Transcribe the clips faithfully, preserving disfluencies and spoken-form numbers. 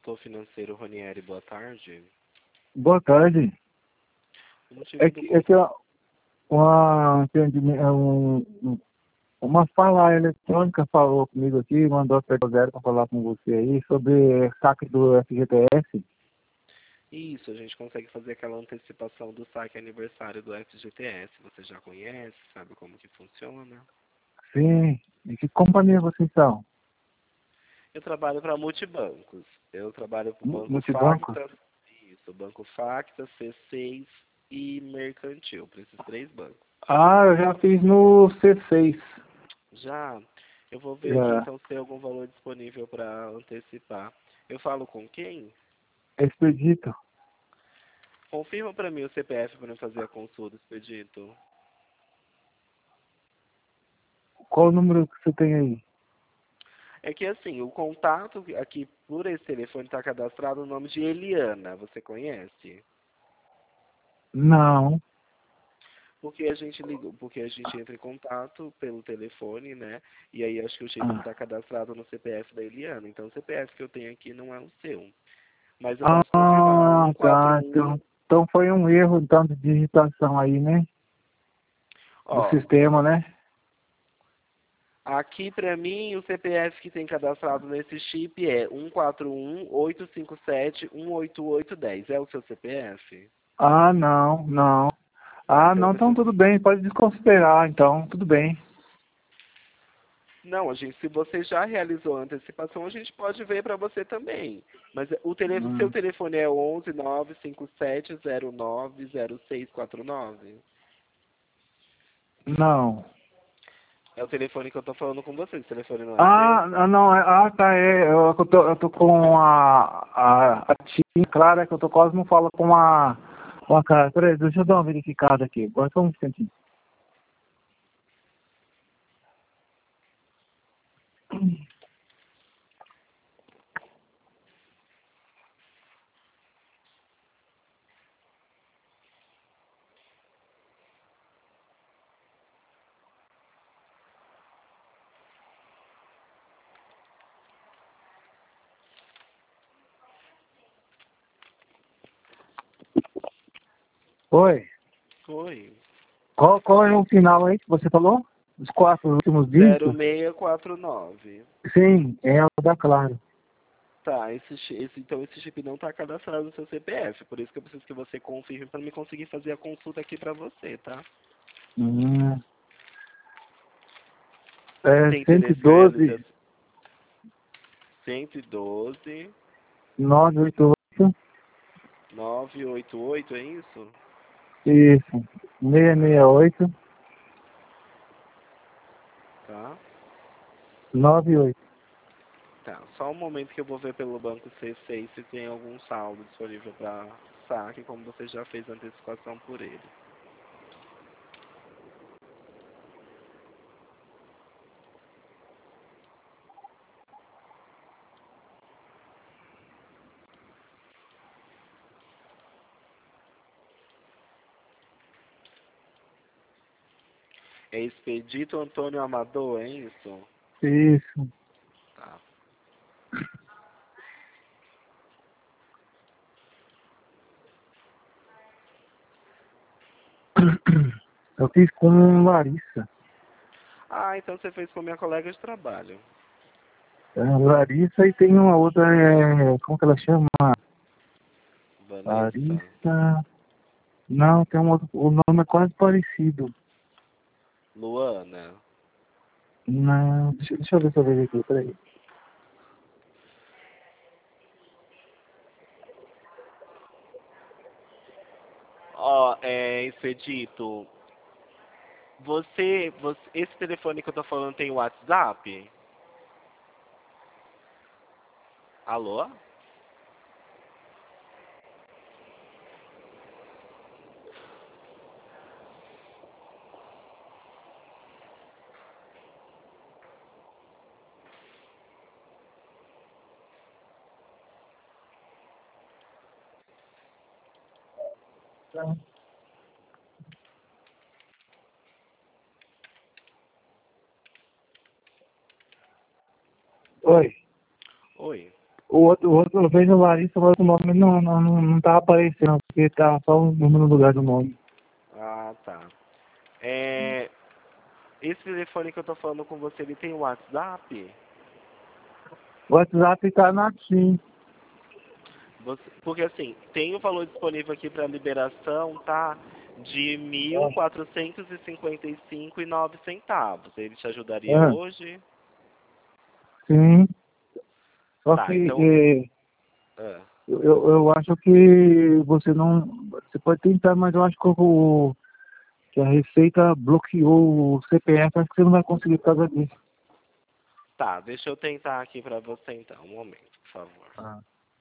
consultor financeiro Ronieri, boa tarde. Boa tarde. O motivo É do que, é que ó, uma, entendimento- é um, um- uma fala eletrônica falou comigo aqui, mandou a zero para falar com você aí sobre saque do F G T S. Isso, a gente consegue fazer aquela antecipação do saque aniversário do F G T S. Você já conhece, sabe como que funciona? Sim. E que companhia vocês são? Eu trabalho para multibancos. Eu trabalho para o Mu- Banco Multibanco? Facta, isso, Banco Facta, C seis e Mercantil, para esses três bancos. Ah, eu já fiz no C seis. Já, eu vou ver aqui Já. então se tem algum valor disponível para antecipar. Eu falo com quem? Expedito. Confirma para mim o C P F para eu fazer a consulta, Expedito. Qual o número que você tem aí? É que assim, o contato aqui por esse telefone está cadastrado no nome de Eliana, você conhece? Não. Porque a gente ligou, porque a gente entra em contato pelo telefone, né? E aí acho que o jeito Ah, está cadastrado no C P F da Eliana. Então o C P F que eu tenho aqui não é o seu. Mas eu posso confirmar. ah um quatro tá. um. Então, então foi um erro então, de digitação aí, né? Do Ó, sistema, né? aqui para mim o C P F que tem cadastrado nesse chip é um quatro um, oito cinco sete, um oito oito um zero. É o seu C P F? Ah, não, não. Ah, Ah, então eu não, então preciso. tudo bem, pode desconsiderar, então, tudo bem. Não, a gente, se você já realizou a antecipação, a gente pode ver para você também. Mas o tele, seu Hum, telefone é onze nove cinco sete zero nove zero seis quatro nove. não. É o telefone que eu tô falando com você. Esse telefone não é Ah, seu? ah, não, é- ah, tá, é, eu, eu tô, eu tô com a, a, a tia Clara, que eu tô quase não falo com a, com a cara. Peraí, deixa eu dar uma verificada aqui, agora só um instantinho. Oi, Oi. qual, qual é o final aí que você falou? Os quatro últimos zero dígitos? seis quatro nove. Sim, é o da Claro. Tá, esse, chi- esse, então esse chip não está cadastrado no seu C P F. Por isso que eu preciso que você confirme para me conseguir fazer a consulta aqui para você, tá? Hum, Você é tem cento e interesse na doze, realização? cento e doze, novecentos e oitenta e oito, novecentos e oitenta e oito, é isso? isso, seiscentos e sessenta e oito, Tá? noventa e oito. Tá, só um momento que eu vou ver pelo banco C seis se tem algum saldo disponível para saque, como você já fez a antecipação por ele. É Expedito Antônio Amador, é isso? Isso. Tá. Eu fiz com Larissa. Ah, então você fez com minha colega de trabalho. É, Larissa e tem uma outra, é, como que ela chama? Vanessa. Larissa. Não, tem um outro, o nome é quase parecido. Luana. Não, deixa, deixa eu ver se eu vejo aqui, peraí. Ó, é, Expedito, você, você, esse telefone que eu tô falando tem WhatsApp? Alô? Oi. Oi. O outro, o outro, eu vejo Larissa, mas o nome não, não, não, não tá aparecendo, porque tá só o número no lugar do nome. Ah, tá. É, esse telefone que eu tô falando com você, ele tem WhatsApp? O WhatsApp tá na Tim. Você, porque assim, tem o valor disponível aqui para liberação, tá? De mil quatrocentos e cinquenta e cinco e nove centavos. Ele te ajudaria É, hoje? sim. Só que Tá, então. é, ah, eu, eu eu acho que você não. Você pode tentar, mas eu acho que, o, que a Receita bloqueou o C P F, acho que você não vai conseguir por causa disso. tá, deixa eu tentar aqui para você então. Um momento, por favor. Ah,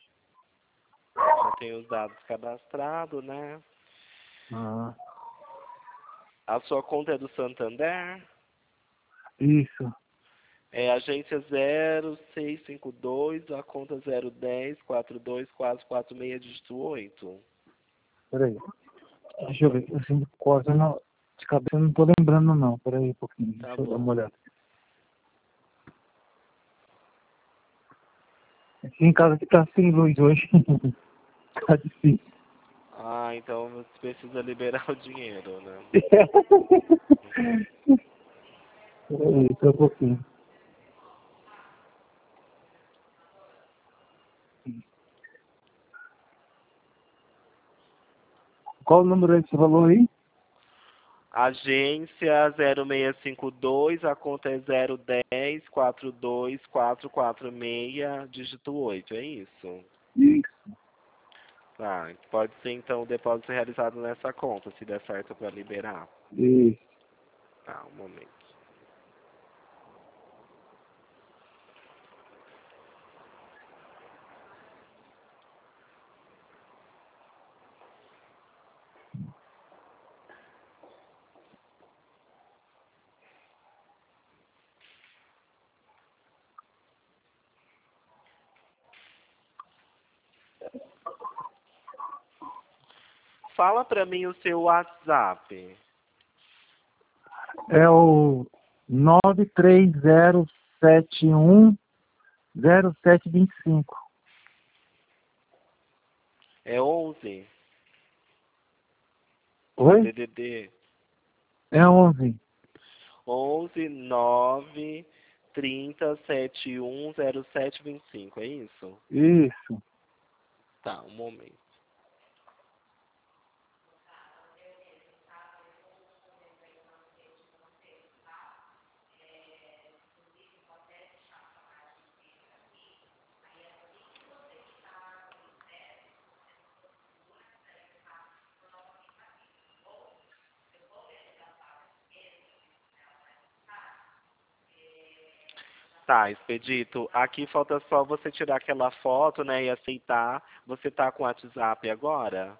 Já tenho os dados cadastrados, né? ah, A sua conta é do Santander? isso. É agência zero seis cinco dois, a conta zero um zero quatro dois quatro quatro seis, dígito oito. Peraí. Deixa eu ver. Assim, de coisa, não, de cabeça eu não tô lembrando, não. Peraí um pouquinho. Tá Deixa eu dar bom. uma olhada. Aqui em casa que tá sem luz hoje. Tá difícil. Ah, então você precisa liberar o dinheiro, né? Peraí, só um pouquinho. Qual o número aí que você falou aí? Agência zero seis cinco dois, a conta é zero um zero quatro dois quatro quatro seis, dígito oito, é isso? Isso. Tá, pode ser então o depósito realizado nessa conta, se der certo para liberar. Isso. Tá, um momento. Fala pra mim o seu WhatsApp. É o nove três zero sete um zero sete dois cinco. É onze? Oi? D D D. É onze. onze nove trinta setenta e um zero sete vinte e cinco, é isso? Isso. Tá, um momento. Tá, Expedito, aqui falta só você tirar aquela foto, né, e aceitar. Você tá com o WhatsApp agora?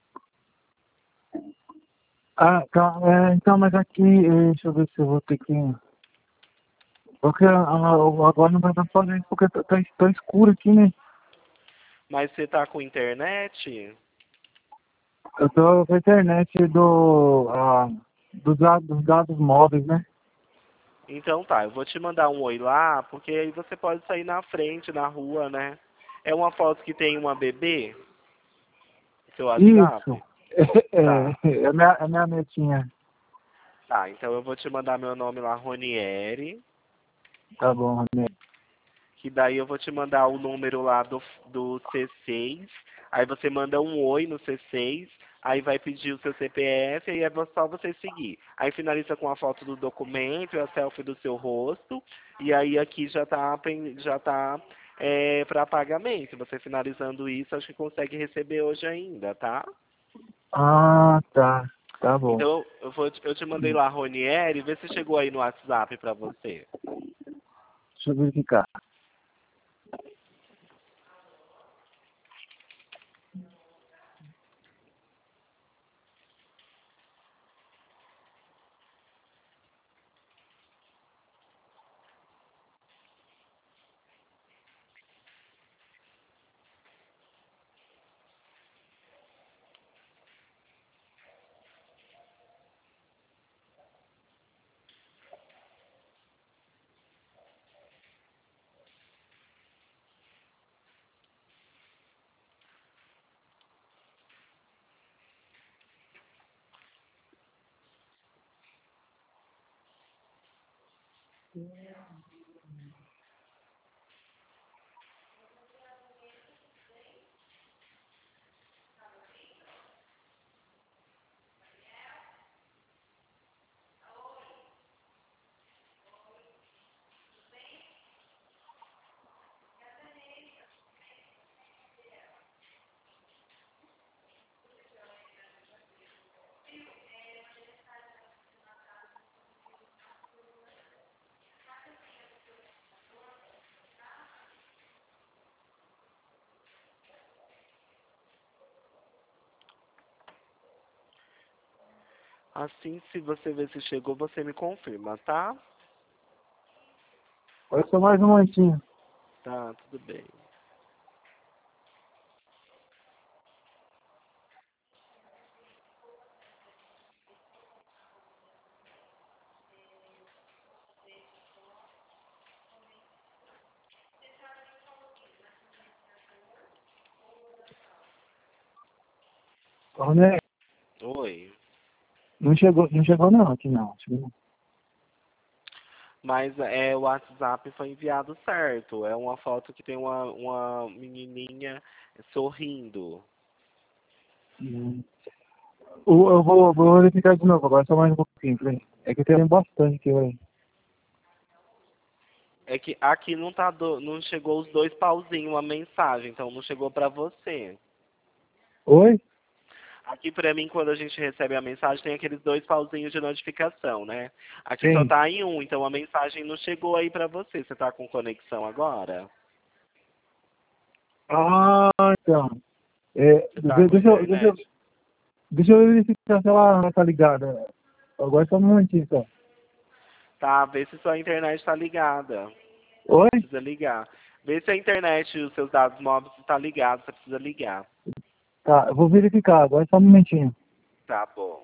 Ah, tá. É, então, mas aqui, eh, deixa eu ver se eu vou ter que. Porque ah, ah, agora não vai dar pra fazer isso, porque tá, tá, tá escuro aqui, né? Mas você tá com internet? Eu tô com a internet do, ah, dos, dados, dos dados móveis, né? Então tá, eu vou te mandar um oi lá, porque aí você pode sair na frente, na rua, né? É uma foto que tem uma bebê? Seu Isso. WhatsApp? É, Tá. é, a minha, é a minha netinha. Tá, então eu vou te mandar meu nome lá, Ronieri, Tá bom, né? que daí eu vou te mandar o número lá do, do C seis, aí você manda um oi no C seis, aí vai pedir o seu C P F, aí é só você seguir. Aí finaliza com a foto do documento e a selfie do seu rosto, e aí aqui já tá, pen- já tá é, para pagamento. Você finalizando isso, acho que consegue receber hoje ainda, tá? Ah, tá. Tá bom. Então eu, vou, te- eu te mandei lá, Ronieri, vê se chegou aí no WhatsApp pra você. Deixa eu verificar. Assim, se você ver se chegou, você me confirma, tá? Olha só mais um momentinho. Tá, tudo bem. Ô, né? Oi. Não chegou, não chegou não, aqui não. Chegou. Mas é, o WhatsApp foi enviado certo. É uma foto que tem uma, uma menininha sorrindo. Hum. O- Eu vou, vou verificar de novo, agora só mais um pouquinho, peraí. É que tem bastante aqui, velho. É que aqui não tá do, não chegou os dois pauzinhos, uma mensagem, então não chegou pra você. Oi? Aqui pra mim, quando a gente recebe a mensagem, tem aqueles dois pauzinhos de notificação, né? Aqui só Sim. tá em um, então a mensagem não chegou aí pra você. Você tá com conexão agora? Ah, então. É, Você tá de- com deixa, eu, deixa, eu, internet? deixa eu verificar se ela tá ligada. Agora só um momentinho, só. Tá, vê se sua internet tá ligada. Oi? Precisa ligar. Vê se a internet e os seus dados móveis estão ligados, você precisa ligar. Tá, eu vou verificar, agora só um momentinho. Tá bom.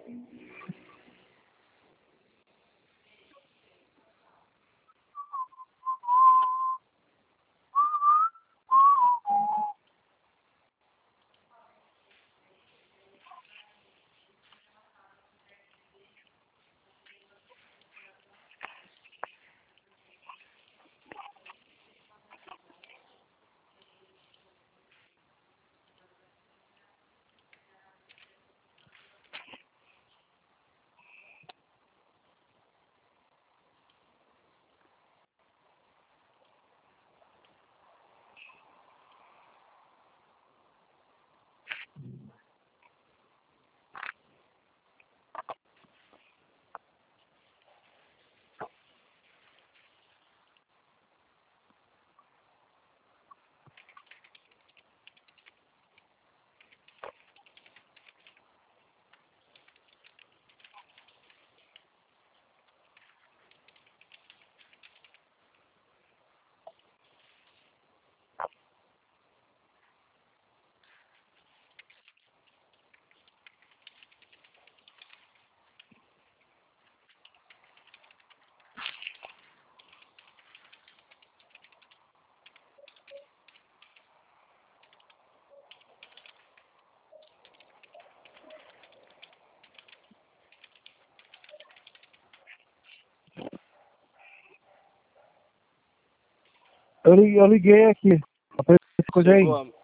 Eu liguei, eu liguei aqui. Apareceu essa coisa aí. Chegou. a-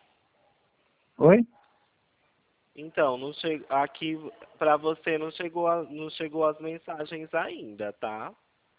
Oi? Então, não che... aqui pra você não chegou, a... não chegou as mensagens ainda, tá?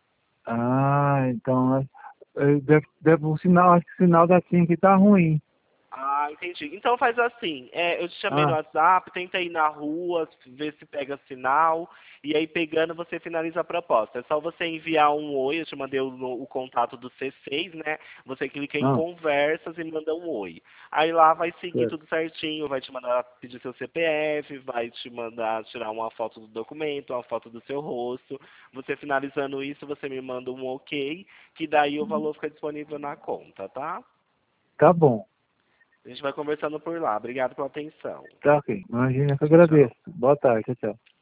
Ah, então. é- é, Deve, deve, o sinal, acho que o sinal daqui aqui tá ruim. Ah, entendi. Então faz assim, é, eu te chamei no Ah, WhatsApp, tenta ir na rua, ver se pega sinal, e aí pegando você finaliza a proposta. É só você enviar um oi, eu te mandei o, o contato do C seis, né? Você clica em ah, conversas e manda um oi. Aí lá vai seguir certo. tudo certinho, vai te mandar pedir seu C P F, vai te mandar tirar uma foto do documento, uma foto do seu rosto. Você finalizando isso, você me manda um ok, que daí o valor fica disponível na conta, tá? Tá bom. A gente vai conversando por lá. Obrigado pela atenção. Tá ok. Imagina, eu que Tchau, tchau. agradeço. Boa tarde, tchau, tchau.